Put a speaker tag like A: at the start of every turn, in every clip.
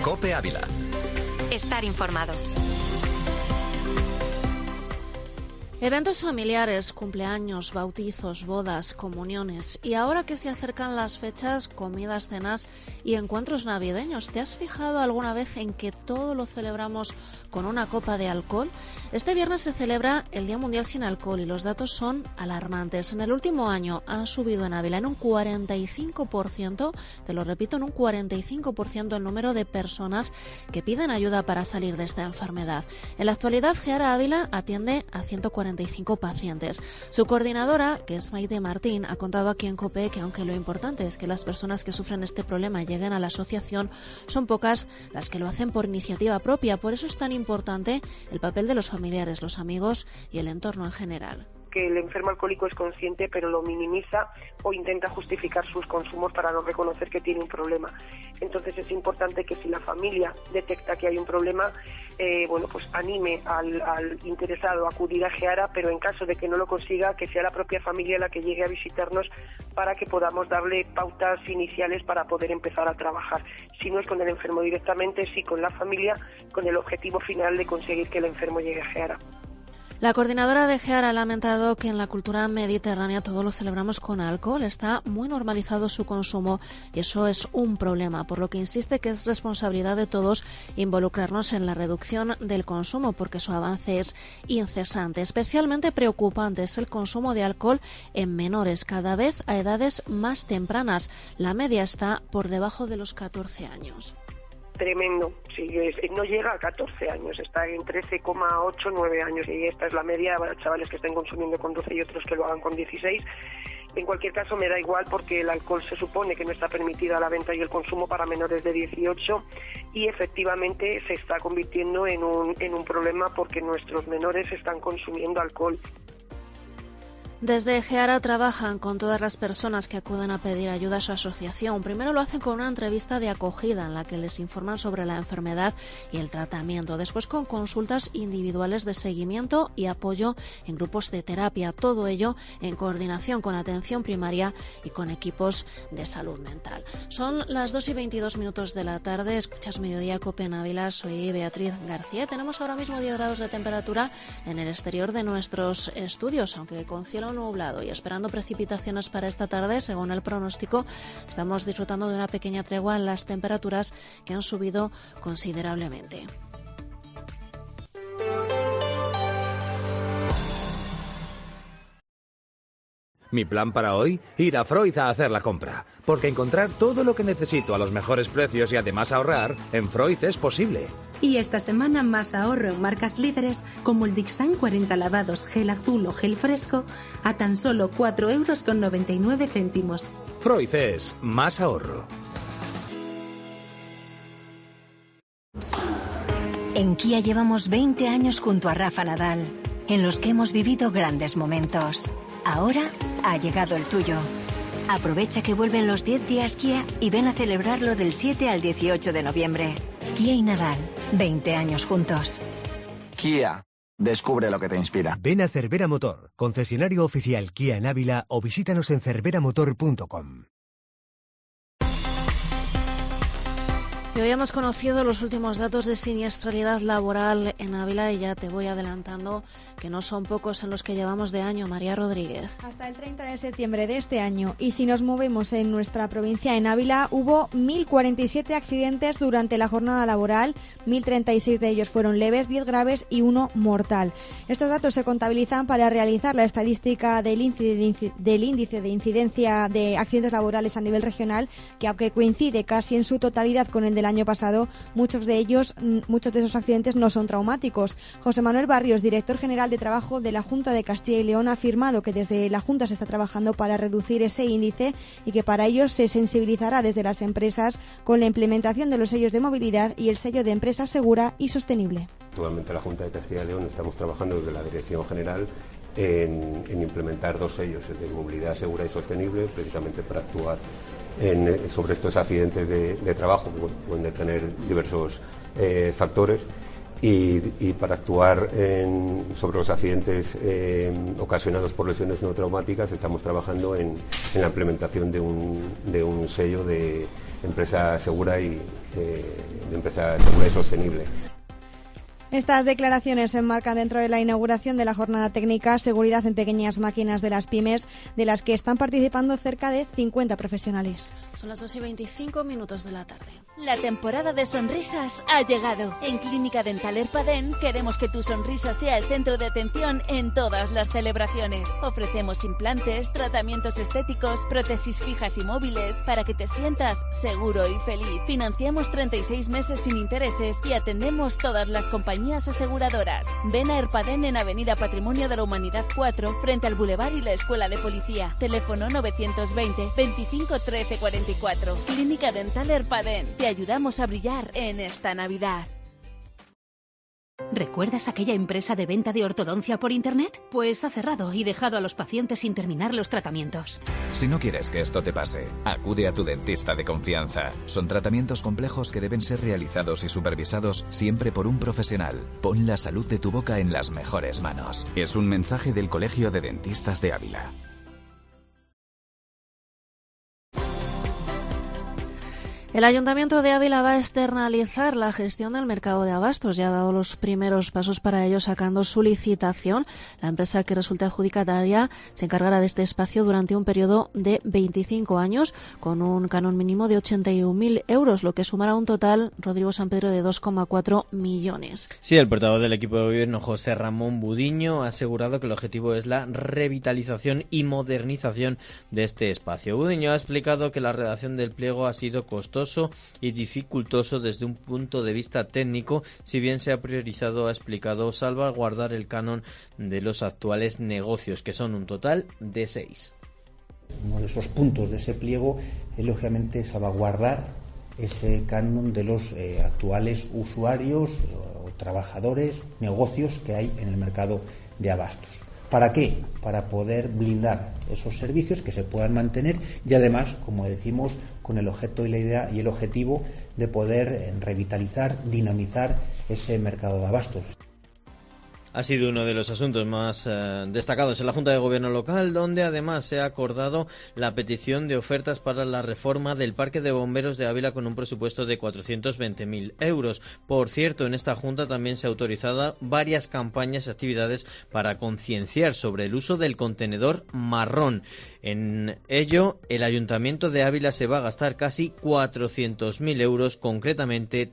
A: COPE Ávila.
B: Estar informado.
C: Eventos familiares, cumpleaños, bautizos, bodas, comuniones y ahora que se acercan las fechas, comidas, cenas y encuentros navideños. ¿Te has fijado alguna vez en que todo lo celebramos con una copa de alcohol? Este viernes se celebra el Día Mundial sin Alcohol y los datos son alarmantes. En el último año ha subido en Ávila en un 45%, te lo repito, en un 45% el número de personas que piden ayuda para salir de esta enfermedad. En la actualidad, Geara Ávila atiende a 145 pacientes. Su coordinadora, que es Maite Martín, ha contado aquí en COPE que aunque lo importante es que las personas que sufren este problema lleguen a la asociación, son pocas las que lo hacen por iniciativa propia. Por eso es tan importante el papel de los familiares, los amigos y el entorno en general.
D: Que el enfermo alcohólico es consciente pero lo minimiza o intenta justificar sus consumos para no reconocer que tiene un problema. Entonces es importante que si la familia detecta que hay un problema, pues anime al interesado a acudir a Geara, pero en caso de que no lo consiga, que sea la propia familia la que llegue a visitarnos para que podamos darle pautas iniciales para poder empezar a trabajar. Si no es con el enfermo directamente, sí con la familia, con el objetivo final de conseguir que el enfermo llegue a Geara.
C: La coordinadora de Geara ha lamentado que en la cultura mediterránea todo lo celebramos con alcohol. Está muy normalizado su consumo y eso es un problema, por lo que insiste que es responsabilidad de todos involucrarnos en la reducción del consumo porque su avance es incesante. Especialmente preocupante es el consumo de alcohol en menores, cada vez a edades más tempranas. La media está por debajo de los 14 años.
D: Tremendo, sí, no llega a 14 años, está en 13,8, 9 años y esta es la media para chavales que estén consumiendo con 12 y otros que lo hagan con 16. En cualquier caso me da igual porque el alcohol se supone que no está permitida la venta y el consumo para menores de 18 y efectivamente se está convirtiendo en un problema porque nuestros menores están consumiendo alcohol.
C: Desde Geara trabajan con todas las personas que acuden a pedir ayuda a su asociación. Primero lo hacen con una entrevista de acogida en la que les informan sobre la enfermedad y el tratamiento. Después con consultas individuales de seguimiento y apoyo en grupos de terapia. Todo ello en coordinación con atención primaria y con equipos de salud mental. Son las 2:22 de la tarde. Escuchas Mediodía COPE en Ávila. Soy Beatriz García. Tenemos ahora mismo 10 grados de temperatura en el exterior de nuestros estudios, aunque con cielo nublado y esperando precipitaciones para esta tarde, según el pronóstico, estamos disfrutando de una pequeña tregua en las temperaturas que han subido considerablemente.
E: Mi plan para hoy, ir a Freud a hacer la compra, porque encontrar todo lo que necesito a los mejores precios y además ahorrar, en Freud es posible.
F: Y esta semana más ahorro en marcas líderes como el Dixan 40 lavados gel azul o gel fresco a tan solo 4,99 €.
E: Freud es más ahorro.
B: En Kia llevamos 20 años junto a Rafa Nadal, en los que hemos vivido grandes momentos. Ahora ha llegado el tuyo. Aprovecha que vuelven los 10 días Kia y ven a celebrarlo del 7 al 18 de noviembre. Kia y Nadal, 20 años juntos.
G: Kia, descubre lo que te inspira.
H: Ven a Cervera Motor, concesionario oficial Kia en Ávila o visítanos en cerveramotor.com.
C: Y hoy hemos conocido los últimos datos de siniestralidad laboral en Ávila y ya te voy adelantando que no son pocos en los que llevamos de año. María Rodríguez.
I: Hasta el 30 de septiembre de este año, y si nos movemos en nuestra provincia, en Ávila, hubo 1.047 accidentes durante la jornada laboral, 1.036 de ellos fueron leves, 10 graves y 1 mortal. Estos datos se contabilizan para realizar la estadística del índice de incidencia de accidentes laborales a nivel regional, que aunque coincide casi en su totalidad con el del año pasado, muchos de esos accidentes no son traumáticos. José Manuel Barrios, director general de Trabajo de la Junta de Castilla y León, ha afirmado que desde la Junta se está trabajando para reducir ese índice y que para ello se sensibilizará desde las empresas con la implementación de los sellos de movilidad y el sello de empresa segura y sostenible.
J: Actualmente la Junta de Castilla y León estamos trabajando desde la Dirección General en implementar 2 sellos, el de movilidad segura y sostenible, precisamente para actuar sobre estos accidentes de trabajo que pueden tener diversos factores y para actuar sobre los accidentes ocasionados por lesiones no traumáticas estamos trabajando en la implementación de un sello de empresa segura y empresa segura y sostenible.
I: Estas declaraciones se enmarcan dentro de la inauguración de la jornada técnica Seguridad en pequeñas máquinas de las pymes, de las que están participando cerca de 50 profesionales.
C: Son las 2:25 de la tarde.
A: La temporada de sonrisas ha llegado. En Clínica Dental Erpaden queremos que tu sonrisa sea el centro de atención en todas las celebraciones. Ofrecemos implantes, tratamientos estéticos, prótesis fijas y móviles para que te sientas seguro y feliz. Financiamos 36 meses sin intereses y atendemos todas las compañías aseguradoras. Ven a Erpaden en Avenida Patrimonio de la Humanidad 4, frente al Boulevard y la Escuela de Policía. Teléfono 920 25 13 44. Clínica Dental Erpaden. Te ayudamos a brillar en esta Navidad.
K: ¿Recuerdas aquella empresa de venta de ortodoncia por Internet? Pues ha cerrado y dejado a los pacientes sin terminar los tratamientos.
L: Si no quieres que esto te pase, acude a tu dentista de confianza. Son tratamientos complejos que deben ser realizados y supervisados siempre por un profesional. Pon la salud de tu boca en las mejores manos. Es un mensaje del Colegio de Dentistas de Ávila.
C: El Ayuntamiento de Ávila va a externalizar la gestión del mercado de abastos. Ya ha dado los primeros pasos para ello sacando su licitación. La empresa que resulte adjudicataria se encargará de este espacio durante un periodo de 25 años con un canon mínimo de 81.000 euros, lo que sumará un total, Rodrigo Sampedro, de 2,4 millones.
M: Sí, el portavoz del equipo de gobierno, José Ramón Budiño, ha asegurado que el objetivo es la revitalización y modernización de este espacio. Budiño ha explicado que la redacción del pliego ha sido costosa y dificultoso desde un punto de vista técnico, si bien se ha priorizado, ha explicado, salvaguardar el canon de los actuales negocios, que son un total de 6.
N: Uno de esos puntos de ese pliego es, lógicamente, salvaguardar ese canon de los actuales usuarios o trabajadores, negocios que hay en el mercado de abastos. ¿Para qué? Para poder blindar esos servicios, que se puedan mantener y además, como decimos, con el objeto y la idea y el objetivo de poder revitalizar, dinamizar ese mercado de abastos.
M: Ha sido uno de los asuntos más destacados en la Junta de Gobierno local, donde además se ha acordado la petición de ofertas para la reforma del Parque de Bomberos de Ávila con un presupuesto de 420.000 euros. Por cierto, en esta Junta también se ha autorizado varias campañas y actividades para concienciar sobre el uso del contenedor marrón. En ello, el Ayuntamiento de Ávila se va a gastar casi 400.000 euros, concretamente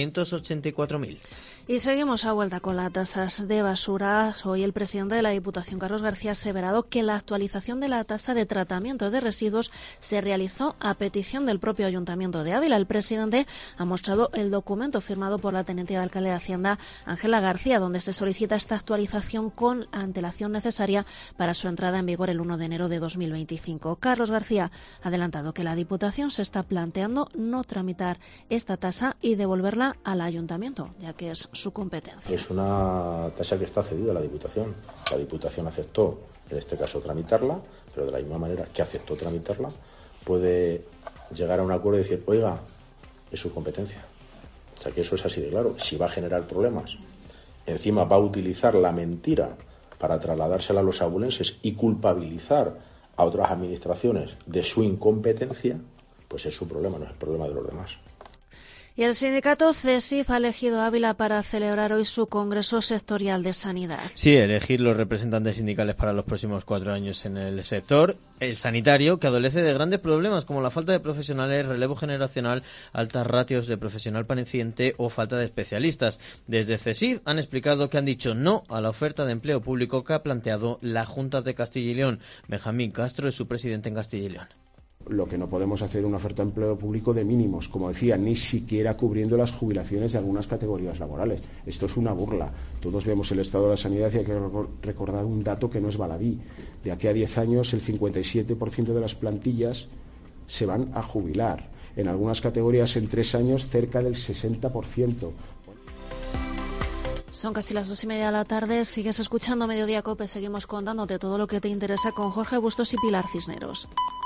M: 384.000.
C: Y seguimos a vuelta con las tasas de basura. Hoy el presidente de la Diputación, Carlos García, ha aseverado que la actualización de la tasa de tratamiento de residuos se realizó a petición del propio Ayuntamiento de Ávila. El presidente ha mostrado el documento firmado por la teniente de alcalde de Hacienda, Ángela García, donde se solicita esta actualización con la antelación necesaria para su entrada en vigor el 1 de enero de 2025. Carlos García ha adelantado que la Diputación se está planteando no tramitar esta tasa y devolverla al Ayuntamiento, ya que es su competencia.
O: Es una tasa que está cedida a la Diputación. La Diputación aceptó, en este caso, tramitarla, pero de la misma manera que aceptó tramitarla, puede llegar a un acuerdo y decir, oiga, es su competencia. O sea que eso es así de claro. Si va a generar problemas, encima va a utilizar la mentira para trasladársela a los abulenses y culpabilizar a otras administraciones de su incompetencia, pues es su problema, no es el problema de los demás.
C: Y el sindicato CESIF ha elegido Ávila para celebrar hoy su Congreso Sectorial de Sanidad.
M: Sí, elegir los representantes sindicales para los próximos 4 años en el sector, el sanitario, que adolece de grandes problemas como la falta de profesionales, relevo generacional, altas ratios de profesional paciente o falta de especialistas. Desde CESIF han explicado que han dicho no a la oferta de empleo público que ha planteado la Junta de Castilla y León. Benjamín Castro es su presidente en Castilla y León.
P: Lo que no podemos hacer es una oferta de empleo público de mínimos, como decía, ni siquiera cubriendo las jubilaciones de algunas categorías laborales. Esto es una burla. Todos vemos el estado de la sanidad y hay que recordar un dato que no es baladí. De aquí a 10 años el 57% de las plantillas se van a jubilar. En algunas categorías en 3 años cerca del 60%.
C: Son casi las 2:30 de la tarde. Sigues escuchando Mediodía COPE. Seguimos contándote todo lo que te interesa con Jorge Bustos y Pilar Cisneros.